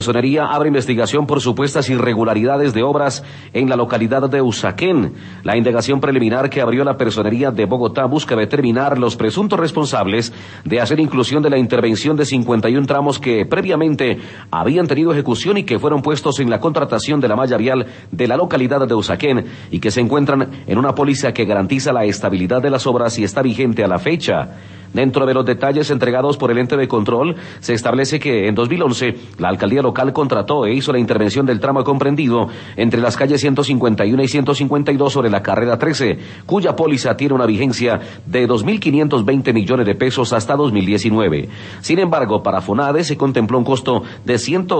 Personería abre investigación por supuestas irregularidades de obras en la localidad de Usaquén. La indagación preliminar que abrió la Personería de Bogotá busca determinar los presuntos responsables de hacer inclusión de la intervención de 51 tramos que previamente habían tenido ejecución y que fueron puestos en la contratación de la malla vial de la localidad de Usaquén y que se encuentran en una póliza que garantiza la estabilidad de las obras y está vigente a la fecha. Dentro de los detalles entregados por el ente de control, se establece que en 2011 la alcaldía local contrató e hizo la intervención del tramo comprendido entre las calles 151 y 152 sobre la carrera 13, cuya póliza tiene una vigencia de 2.520 millones de pesos hasta 2019. Sin embargo, para FONADE se contempló un costo de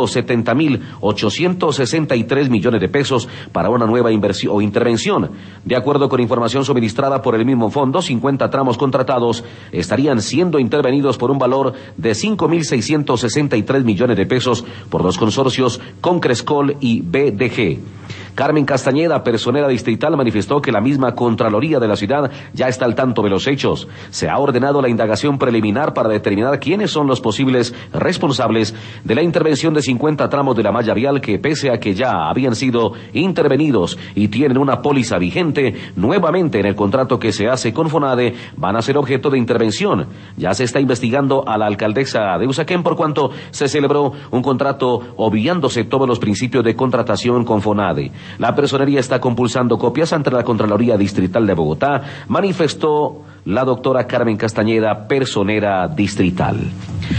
170.863 millones de pesos para una nueva inversión o intervención. De acuerdo con información suministrada por el mismo fondo, 50 tramos contratados estarían siendo intervenidos por un valor de 5.663 millones de pesos por los consorcios Concrescol y BDG. Carmen Castañeda, personera distrital, manifestó que la misma Contraloría de la ciudad ya está al tanto de los hechos. Se ha ordenado la indagación preliminar para determinar quiénes son los posibles responsables de la intervención de 50 tramos de la malla vial que, pese a que ya habían sido intervenidos y tienen una póliza vigente, nuevamente en el contrato que se hace con FONADE van a ser objeto de intervención. Ya se está investigando a la alcaldesa de Usaquén por cuanto se celebró un contrato obviándose todos los principios de contratación con FONADE. La Personería está compulsando copias ante la Contraloría Distrital de Bogotá, manifestó la doctora Carmen Castañeda, personera distrital.